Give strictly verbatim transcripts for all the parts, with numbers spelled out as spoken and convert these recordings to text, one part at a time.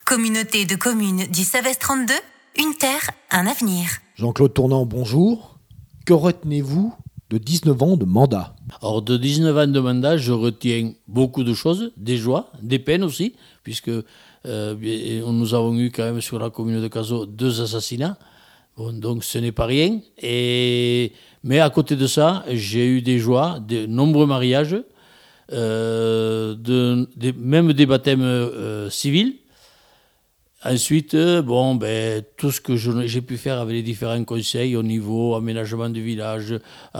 Communauté de communes du Savès trente-deux, une terre, un avenir. Jean-Claude Tournant, bonjour. Que retenez-vous de dix-neuf ans de mandat ? Alors, de dix-neuf ans de mandat, je retiens beaucoup de choses, des joies, des peines aussi, puisque euh, nous avons eu quand même sur la commune de Cazaux deux assassinats. Bon, donc, ce n'est pas rien. Et... Mais à côté de ça, j'ai eu des joies, de nombreux mariages, euh, de, de, même des baptêmes euh, civils. Ensuite, bon, ben, tout ce que je, j'ai pu faire avec les différents conseils au niveau aménagement du village,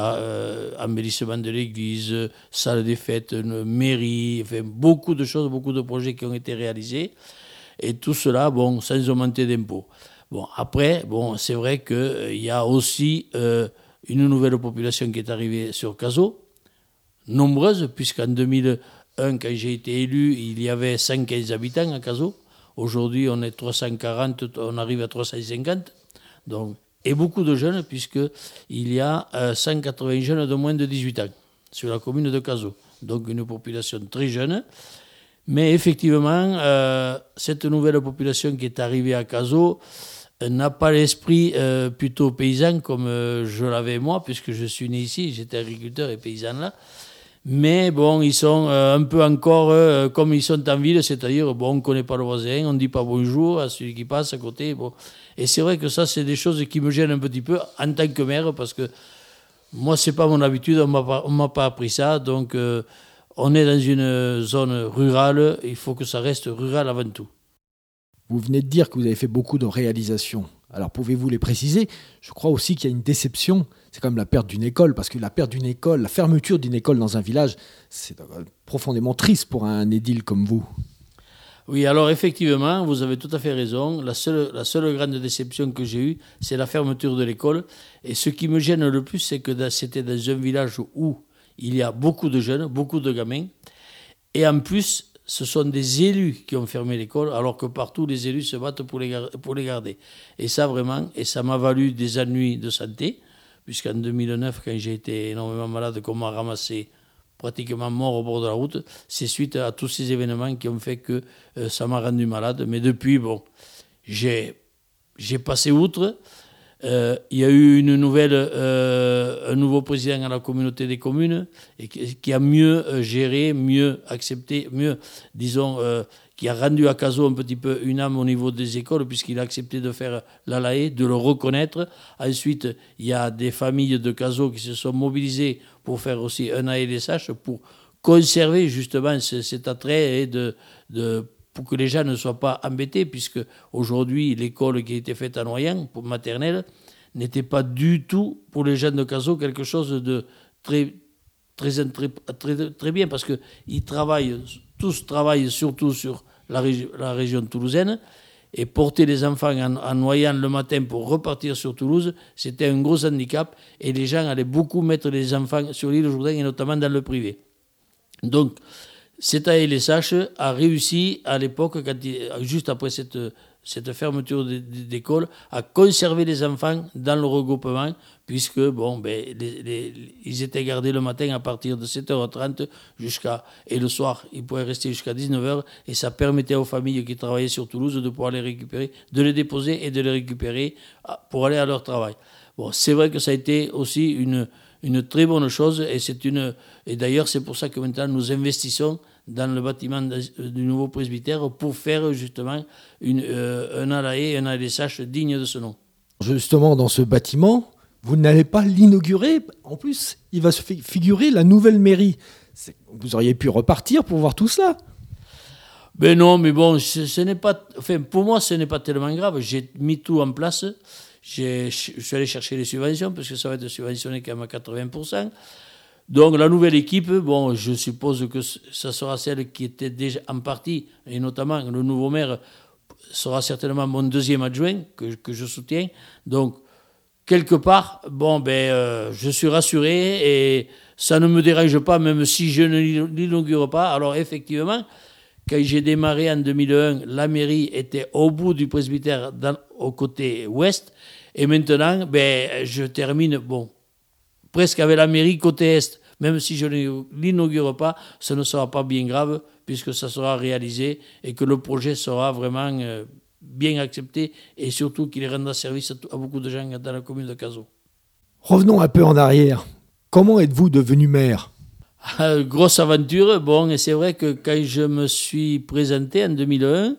euh, embellissement de l'église, salle des fêtes, une mairie, enfin, beaucoup de choses, beaucoup de projets qui ont été réalisés. Et tout cela, bon, sans augmenter d'impôts. Bon, après, bon, c'est vrai qu'il euh, y a aussi euh, une nouvelle population qui est arrivée sur Cazaux, nombreuse, puisqu'en deux mille un, quand j'ai été élu, il y avait cent quinze habitants à Cazaux. Aujourd'hui, on est trois cent quarante, on arrive à trois cent cinquante. Donc, et beaucoup de jeunes, puisqu'il y a euh, cent quatre-vingts jeunes de moins de dix-huit ans sur la commune de Cazaux. Donc, une population très jeune. Mais effectivement, euh, cette nouvelle population qui est arrivée à Cazaux euh, n'a pas l'esprit euh, plutôt paysan comme euh, je l'avais moi, puisque je suis né ici, j'étais agriculteur et paysan là. Mais bon, ils sont euh, un peu encore euh, comme ils sont en ville, c'est-à-dire, bon, on ne connaît pas le voisin, on ne dit pas bonjour à celui qui passe à côté. Bon. Et c'est vrai que ça, c'est des choses qui me gênent un petit peu en tant que maire, parce que moi, ce n'est pas mon habitude, on ne m'a pas appris ça. Donc, euh, on est dans une zone rurale, il faut que ça reste rural avant tout. Vous venez de dire que vous avez fait beaucoup de réalisations. Alors, pouvez-vous les préciser ? Je crois aussi qu'il y a une déception. C'est comme la perte d'une école, parce que la perte d'une école, la fermeture d'une école dans un village, c'est profondément triste pour un édile comme vous. Oui, alors effectivement, vous avez tout à fait raison. La seule, la seule grande déception que j'ai eue, c'est la fermeture de l'école. Et ce qui me gêne le plus, c'est que c'était dans un village où il y a beaucoup de jeunes, beaucoup de gamins. Et en plus, ce sont des élus qui ont fermé l'école, alors que partout, les élus se battent pour les, pour les garder. Et ça, vraiment, et ça m'a valu des ennuis de santé, puisqu'en deux mille neuf, quand j'ai été énormément malade, qu'on m'a ramassé pratiquement mort au bord de la route, c'est suite à tous ces événements qui ont fait que euh, ça m'a rendu malade. Mais depuis, bon, j'ai, j'ai passé outre. Euh, il y a eu une nouvelle, euh, un nouveau président à la communauté des communes et qui, qui a mieux euh, géré, mieux accepté, mieux, disons, euh, qui a rendu à Cazaux un petit peu une âme au niveau des écoles, puisqu'il a accepté de faire l'A L A E, de le reconnaître. Ensuite, il y a des familles de Cazaux qui se sont mobilisées pour faire aussi un A L S H, pour conserver justement ce, cet attrait et de, de pour que les gens ne soient pas embêtés, puisque aujourd'hui, l'école qui a été faite à Noyant, pour maternelle, n'était pas du tout, pour les jeunes de Cazaux, quelque chose de très, très, très, très, très bien, parce qu'ils travaillent, tous travaillent surtout sur la, régi- la région toulousaine, et porter les enfants en, en Noyant le matin pour repartir sur Toulouse, c'était un gros handicap, et les gens allaient beaucoup mettre les enfants sur l'île Jourdain, et notamment dans le privé. Donc, cet A L S H a réussi à l'époque, quand il, juste après cette, cette fermeture d'école, à conserver les enfants dans le regroupement, puisque bon, ben, les, les, ils étaient gardés le matin à partir de sept heures trente jusqu'à, et le soir, ils pouvaient rester jusqu'à dix-neuf heures, et ça permettait aux familles qui travaillaient sur Toulouse de pouvoir les récupérer, de les déposer et de les récupérer pour aller à leur travail. Bon, c'est vrai que ça a été aussi une une très bonne chose, et c'est une et d'ailleurs c'est pour ça que maintenant nous investissons dans le bâtiment du nouveau presbytère pour faire justement une, euh, un A L A E, un A L S H digne de ce nom. Justement, dans ce bâtiment, vous n'allez pas l'inaugurer. En plus, il va se figurer la nouvelle mairie. C'est, vous auriez pu repartir pour voir tout ça. Ben non, mais bon, ce, ce n'est pas, enfin, pour moi, ce n'est pas tellement grave. J'ai mis tout en place. J'ai, je suis allé chercher les subventions, parce que ça va être subventionné quand même à quatre-vingts pour cent. Donc la nouvelle équipe, bon, je suppose que ça sera celle qui était déjà en partie, et notamment le nouveau maire sera certainement mon deuxième adjoint, que, que je soutiens. Donc, quelque part, bon, ben, euh, je suis rassuré, et ça ne me dérange pas, même si je ne l'inaugure pas. Alors effectivement, quand j'ai démarré en deux mille un, la mairie était au bout du presbytère, dans, au côté ouest, et maintenant, ben, je termine, bon, presque avec la mairie côté est, même si je ne l'inaugure pas, ce ne sera pas bien grave, puisque ça sera réalisé et que le projet sera vraiment euh, bien accepté et surtout qu'il rendra service à, à beaucoup de gens dans la commune de Cazaux. Revenons un peu en arrière. Comment êtes-vous devenu maire ? Euh, grosse aventure. Bon, et c'est vrai que quand je me suis présenté en deux mille un,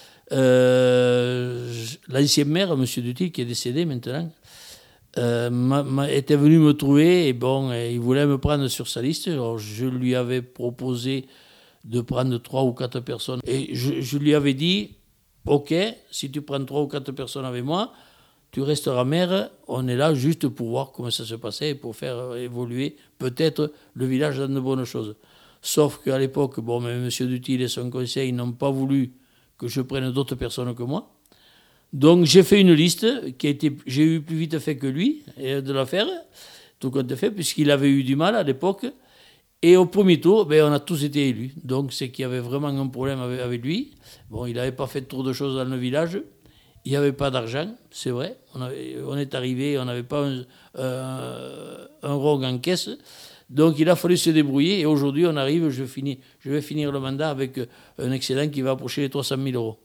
euh, l'ancien maire, M. Dutil, qui est décédé maintenant, euh, m'a, m'a, était venu me trouver et bon, et il voulait me prendre sur sa liste. Alors, je lui avais proposé de prendre trois ou quatre personnes et je, je lui avais dit, ok, si tu prends trois ou quatre personnes avec moi, tu resteras maire, on est là juste pour voir comment ça se passait et pour faire évoluer peut-être le village dans de bonnes choses. Sauf qu'à l'époque, bon, mais M. Dutil et son conseil n'ont pas voulu que je prenne d'autres personnes que moi. Donc j'ai fait une liste qui a été, j'ai eu plus vite fait que lui de la faire, tout compte fait, puisqu'il avait eu du mal à l'époque. Et au premier tour, ben, on a tous été élus. Donc c'est qu'il y avait vraiment un problème avec, avec lui. Bon, il n'avait pas fait trop de choses dans le village. Il n'y avait pas d'argent, c'est vrai. On, avait, on est arrivé, on n'avait pas un, euh, un rog en caisse. Donc il a fallu se débrouiller. Et aujourd'hui, on arrive, je, finis, je vais finir le mandat avec un excédent qui va approcher les trois cent mille euros.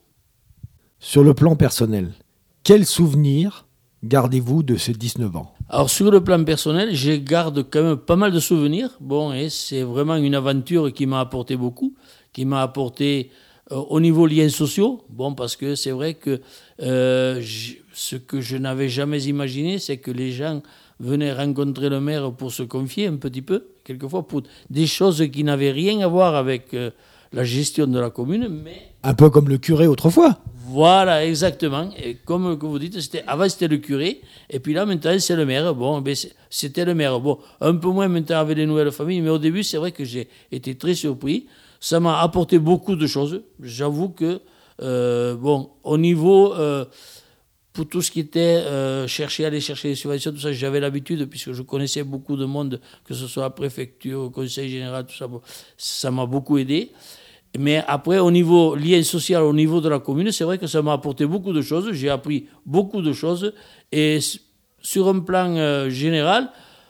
Sur le plan personnel, quels souvenirs gardez-vous de ces dix-neuf ans ? Alors sur le plan personnel, je garde quand même pas mal de souvenirs. Bon, et c'est vraiment une aventure qui m'a apporté beaucoup, qui m'a apporté... Euh, au niveau liens sociaux, bon, parce que c'est vrai que euh, j- ce que je n'avais jamais imaginé, c'est que les gens venaient rencontrer le maire pour se confier un petit peu, quelquefois pour des choses qui n'avaient rien à voir avec euh, la gestion de la commune, mais... Un peu comme le curé autrefois. Voilà, exactement. Et comme que vous dites, c'était, avant c'était le curé, et puis là maintenant c'est le maire. Bon, ben c'était le maire. Bon, un peu moins maintenant avec les nouvelles familles, mais au début c'est vrai que j'ai été très surpris. Ça m'a apporté beaucoup de choses. J'avoue que, euh, bon, au niveau, euh, pour tout ce qui était euh, chercher, aller chercher les subventions, tout ça, j'avais l'habitude, puisque je connaissais beaucoup de monde, que ce soit la préfecture, le conseil général, tout ça, bon, ça m'a beaucoup aidé. Mais après, au niveau lien social, au niveau de la commune, c'est vrai que ça m'a apporté beaucoup de choses. J'ai appris beaucoup de choses. Et sur un plan euh, général,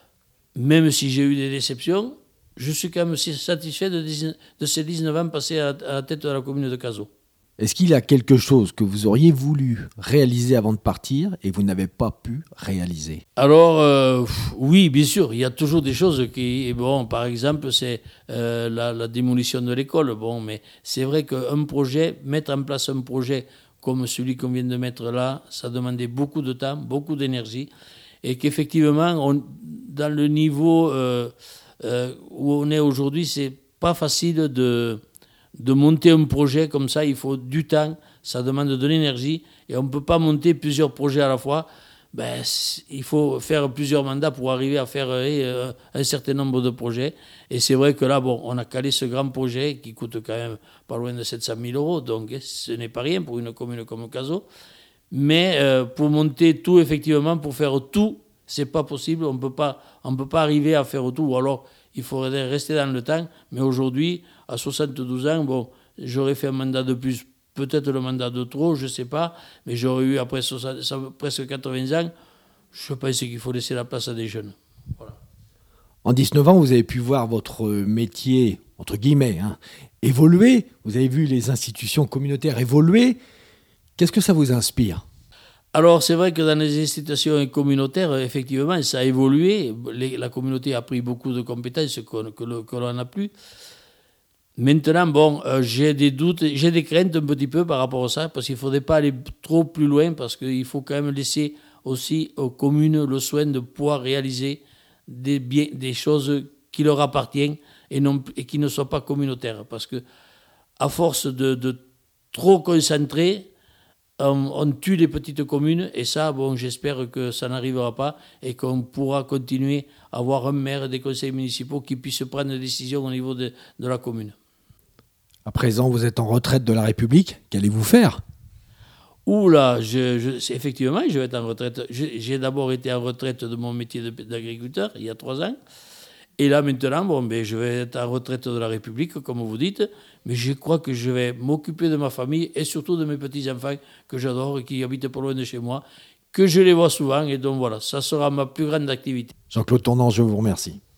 même si j'ai eu des déceptions, je suis quand même satisfait de, de ces dix-neuf ans passés à, à la tête de la commune de Cazaux. Est-ce qu'il y a quelque chose que vous auriez voulu réaliser avant de partir et vous n'avez pas pu réaliser ? Alors, euh, oui, bien sûr, il y a toujours des choses qui... Bon, par exemple, c'est euh, la, la démolition de l'école. Bon, mais c'est vrai qu'un projet, mettre en place un projet comme celui qu'on vient de mettre là, ça demandait beaucoup de temps, beaucoup d'énergie. Et qu'effectivement, on, dans le niveau... Euh, Euh, où on est aujourd'hui, c'est pas facile de, de monter un projet comme ça. Il faut du temps, ça demande de l'énergie et on ne peut pas monter plusieurs projets à la fois. Ben, il faut faire plusieurs mandats pour arriver à faire euh, un certain nombre de projets. Et c'est vrai que là, bon, on a calé ce grand projet qui coûte quand même pas loin de sept cent mille euros, donc ce n'est pas rien pour une commune comme Cazaux. Mais euh, pour monter tout, effectivement, pour faire tout, c'est pas possible, on peut pas, on peut pas arriver à faire tout, ou alors il faudrait rester dans le temps. Mais aujourd'hui, à soixante-douze ans, bon, j'aurais fait un mandat de plus, peut-être le mandat de trop, je sais pas, mais j'aurais eu après soixante, presque quatre-vingts ans, je pense qu'il faut laisser la place à des jeunes. Voilà. En dix-neuf ans, vous avez pu voir votre métier, entre guillemets, hein, évoluer. Vous avez vu les institutions communautaires évoluer. Qu'est-ce que ça vous inspire ? Alors, c'est vrai que dans les institutions communautaires, effectivement, ça a évolué. Les, la communauté a pris beaucoup de compétences que, que, le, que l'on n'a plus. Maintenant, bon, euh, j'ai des doutes, j'ai des craintes un petit peu par rapport à ça, parce qu'il ne faudrait pas aller trop plus loin, parce qu'il faut quand même laisser aussi aux communes le soin de pouvoir réaliser des, biens, des choses qui leur appartiennent et, non, et qui ne soient pas communautaires. Parce que, à force de, de trop concentrer, On, on tue les petites communes et ça, bon, j'espère que ça n'arrivera pas et qu'on pourra continuer à avoir un maire et des conseils municipaux qui puissent prendre des décisions au niveau de, de la commune. À présent, vous êtes en retraite de la République. Qu'allez-vous faire ? Oula, je, je, effectivement, je vais être en retraite. Je, j'ai d'abord été en retraite de mon métier de, d'agriculteur il y a trois ans. Et là, maintenant, bon, ben, je vais être en retraite de la République, comme vous dites, mais je crois que je vais m'occuper de ma famille et surtout de mes petits-enfants que j'adore et qui habitent pas loin de chez moi, que je les vois souvent. Et donc voilà, ça sera ma plus grande activité. Jean-Claude Tournant, je vous remercie.